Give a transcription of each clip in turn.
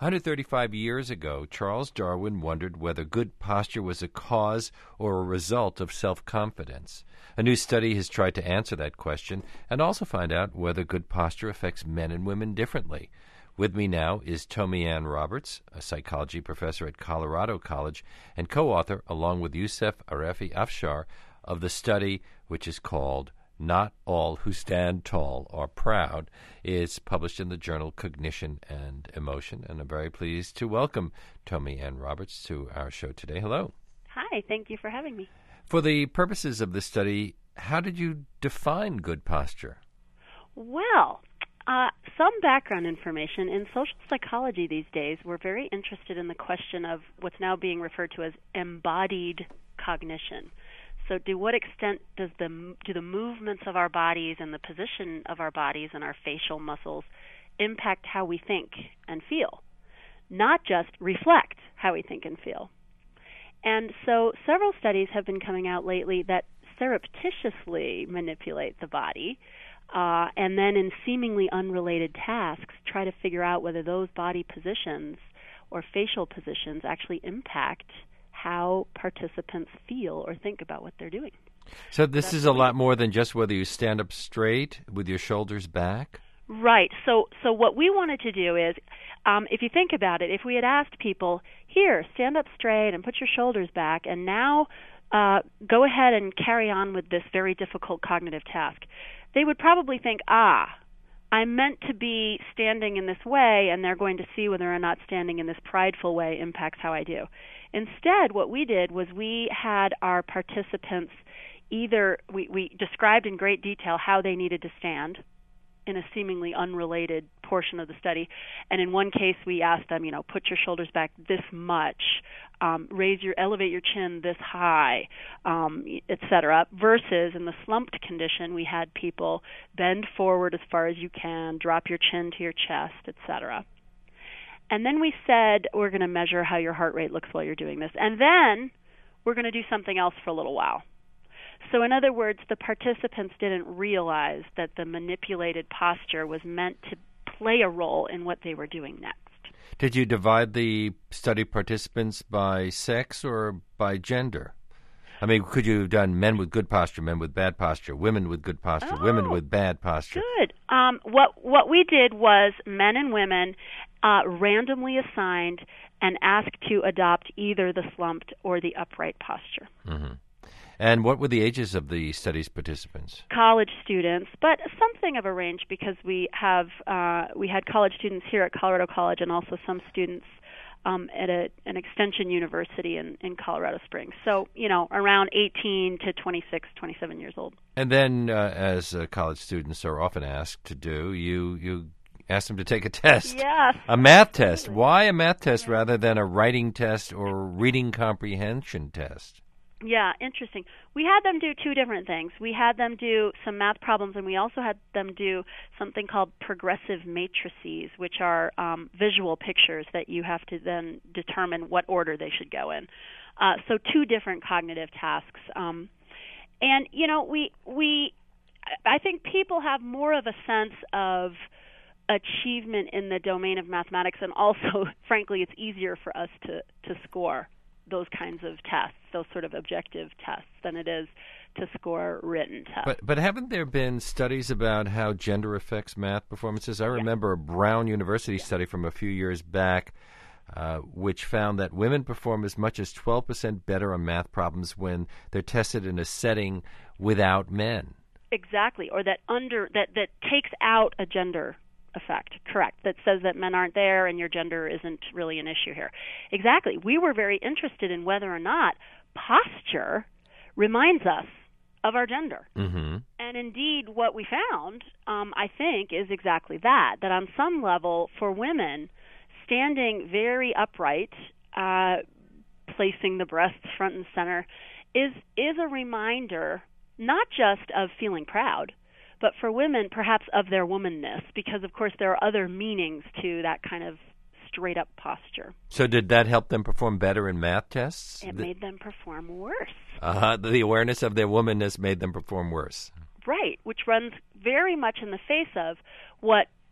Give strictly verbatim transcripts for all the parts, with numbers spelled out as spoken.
one hundred thirty-five years ago, Charles Darwin wondered whether good posture was a cause or a result of self-confidence. A new study has tried to answer that question and also find out whether good posture affects men and women differently. With me now is Tomi-Ann Roberts, a psychology professor at Colorado College and co-author, along with Youssef Arefi Afshar, of the study which is called Not All Who Stand Tall Are Proud. It's published in the journal Cognition and Emotion, and I'm very pleased to welcome Tomi-Ann Roberts to our show today. Hello. Hi, thank you for having me. For the purposes of this study, how did you define good posture? Well, uh, some background information. In social psychology these days, we're very interested in the question of what's now being referred to as embodied cognition. So to what extent does the do the movements of our bodies and the position of our bodies and our facial muscles impact how we think and feel, not just reflect how we think and feel? And so several studies have been coming out lately that surreptitiously manipulate the body uh, and then in seemingly unrelated tasks try to figure out whether those body positions or facial positions actually impact how participants feel or think about what they're doing. So this That's is a lot more than just whether you stand up straight with your shoulders back? Right. So so what we wanted to do is, um, if you think about it, if we had asked people, here, stand up straight and put your shoulders back, and now uh, go ahead and carry on with this very difficult cognitive task, they would probably think, ah, I'm meant to be standing in this way, and they're going to see whether or not standing in this prideful way impacts how I do. Instead, what we did was we had our participants either, we, we described in great detail how they needed to stand in a seemingly unrelated portion of the study. And in one case, we asked them, you know, put your shoulders back this much, um, raise your, elevate your chin this high, um, et cetera. Versus in the slumped condition, we had people bend forward as far as you can, drop your chin to your chest, et cetera. And then we said, we're going to measure how your heart rate looks while you're doing this. And then we're going to do something else for a little while. So in other words, the participants didn't realize that the manipulated posture was meant to play a role in what they were doing next. Did you divide the study participants by sex or by gender? I mean, could you have done men with good posture, men with bad posture, women with good posture, oh, women with bad posture? Good. Um, what what we did was men and women uh, randomly assigned and asked to adopt either the slumped or the upright posture. Mm-hmm. And what were the ages of the study's participants? College students, but something of a range because we have uh, we had college students here at Colorado College and also some students um, at a, an extension university in, in Colorado Springs. So, you know, around eighteen to twenty-six, twenty-seven years old. And then, uh, as uh, college students are often asked to do, you you asked them to take a test. Yes. A math test. Why a math test rather than a writing test or reading comprehension test? Yeah, interesting. We had them do two different things. We had them do some math problems, and we also had them do something called progressive matrices, which are um, visual pictures that you have to then determine what order they should go in. Uh, so two different cognitive tasks. Um, and, you know, we we I think people have more of a sense of achievement in the domain of mathematics, and also, frankly, it's easier for us to, to score those kinds of tests, those sort of objective tests, than it is to score written tests. But but haven't there been studies about how gender affects math performances? I remember yeah. a Brown University yeah. study from a few years back uh, which found that women perform as much as twelve percent better on math problems when they're tested in a setting without men. Exactly, or that under that, that takes out a gender effect, correct, that says that men aren't there and your gender isn't really an issue here. Exactly. We were very interested in whether or not posture reminds us of our gender. Mm-hmm. And indeed, what we found, um, I think, is exactly that, that on some level, for women, standing very upright, uh, placing the breasts front and center, is is a reminder not just of feeling proud, but for women, perhaps of their womanness, because, of course, there are other meanings to that kind of straight-up posture. So did that help them perform better in math tests? It the, made them perform worse. Uh, the awareness of their womanness made them perform worse. Right, which runs very much in the face of what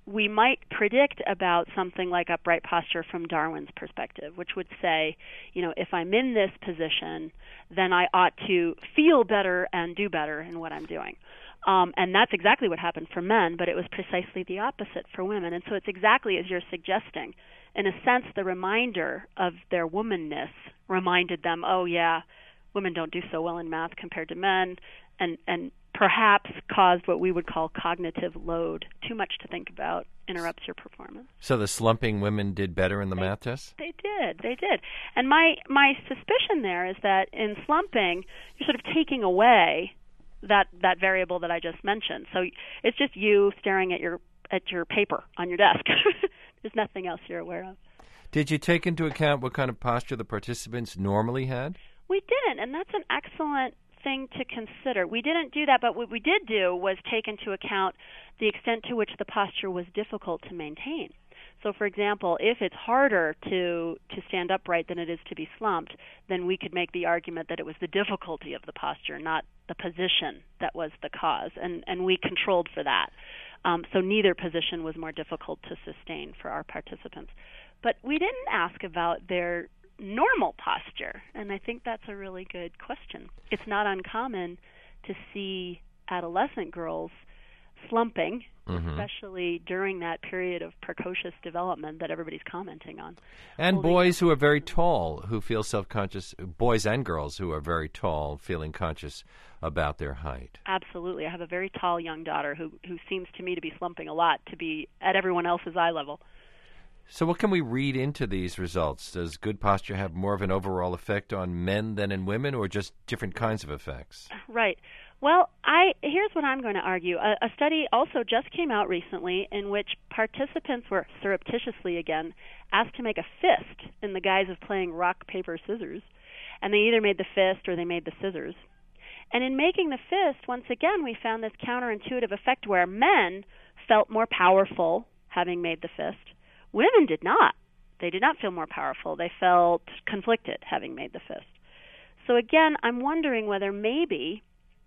we might predict about something like upright posture from Darwin's perspective, which would say, you know, if I'm in this position, then I ought to feel better and do better in what I'm doing. Um, and that's exactly what happened for men, but it was precisely the opposite for women. And so it's exactly as you're suggesting. In a sense, the reminder of their womanness reminded them, oh, yeah, women don't do so well in math compared to men, and, and perhaps caused what we would call cognitive load. Too much to think about interrupts your performance. So the slumping women did better in the they, math test? They did. They did. And my, my suspicion there is that in slumping, you're sort of taking away that that variable that I just mentioned. So it's just you staring at your at your paper on your desk. There's nothing else you're aware of. Did you take into account what kind of posture the participants normally had? We didn't, and that's an excellent thing to consider. We didn't do that, but what we did do was take into account the extent to which the posture was difficult to maintain. So, for example, if it's harder to, to stand upright than it is to be slumped, then we could make the argument that it was the difficulty of the posture, not the position, that was the cause, and, and we controlled for that. Um, so neither position was more difficult to sustain for our participants. But we didn't ask about their normal posture, and I think that's a really good question. It's not uncommon to see adolescent girls slumping, mm-hmm. especially during that period of precocious development that everybody's commenting on. And Holding boys who are very tall, who feel self-conscious, boys and girls who are very tall, feeling conscious about their height. Absolutely. I have a very tall young daughter who, who seems to me to be slumping a lot, to be at everyone else's eye level. So what can we read into these results? Does good posture have more of an overall effect on men than in women, or just different kinds of effects? Right. Well, I here's what I'm going to argue. A, a study also just came out recently in which participants were surreptitiously, again, asked to make a fist in the guise of playing rock, paper, scissors. And they either made the fist or they made the scissors. And in making the fist, once again, we found this counterintuitive effect where men felt more powerful having made the fist. Women did not. They did not feel more powerful. They felt conflicted having made the fist. So again, I'm wondering whether maybe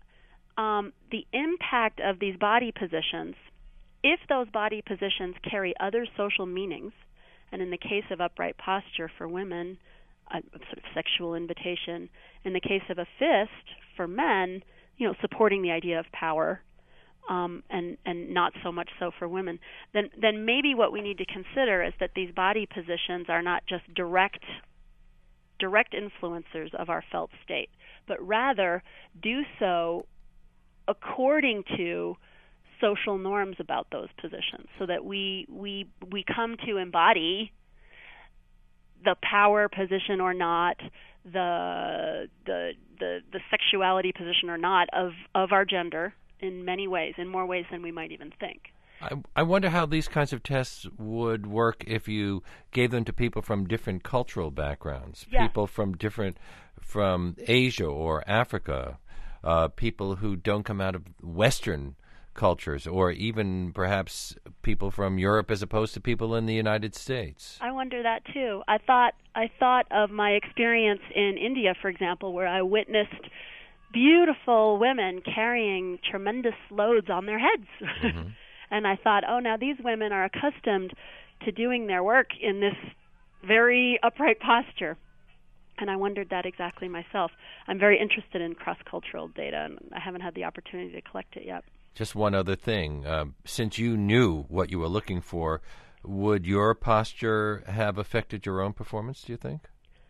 um, the impact of these body positions, if those body positions carry other social meanings, and in the case of upright posture for women, a sort of sexual invitation, in the case of a fist for men, you know, supporting the idea of power, Um, and, and not so much so for women, then then maybe what we need to consider is that these body positions are not just direct direct influencers of our felt state, but rather do so according to social norms about those positions, so that we we we come to embody the power position or not, the the the, the sexuality position or not of, of our gender, in many ways, in more ways than we might even think. I, I wonder how these kinds of tests would work if you gave them to people from different cultural backgrounds, yeah. people from different, from Asia or Africa, uh, people who don't come out of Western cultures, or even perhaps people from Europe as opposed to people in the United States. I wonder that too. I thought I thought of my experience in India, for example, where I witnessed beautiful women carrying tremendous loads on their heads. Mm-hmm. And I thought, oh, now these women are accustomed to doing their work in this very upright posture. And I wondered that exactly myself. I'm very interested in cross-cultural data, and I haven't had the opportunity to collect it yet. Just one other thing. Uh, since you knew what you were looking for, would your posture have affected your own performance, do you think?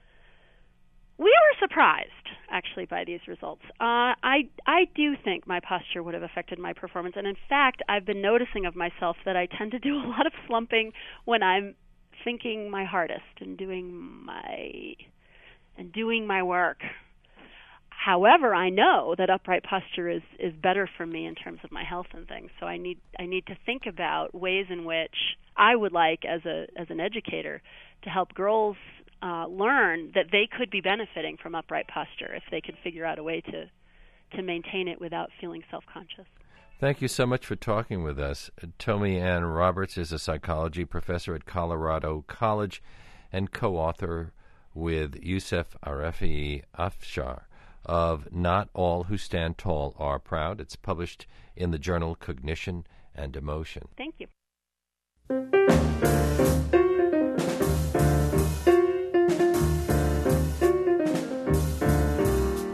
We were surprised, actually, by these results. Uh, I I do think my posture would have affected my performance, and in fact, I've been noticing of myself that I tend to do a lot of slumping when I'm thinking my hardest and doing my and doing my work. However, I know that upright posture is, is better for me in terms of my health and things. So I need I need to think about ways in which I would like, as a as an educator, to help girls Uh, learn that they could be benefiting from upright posture if they could figure out a way to to maintain it without feeling self-conscious. Thank you so much for talking with us. Tomi Ann Roberts is a psychology professor at Colorado College and co-author with Youssef Arefi Afshar of Not All Who Stand Tall Are Proud. It's published in the journal Cognition and Emotion. Thank you. you.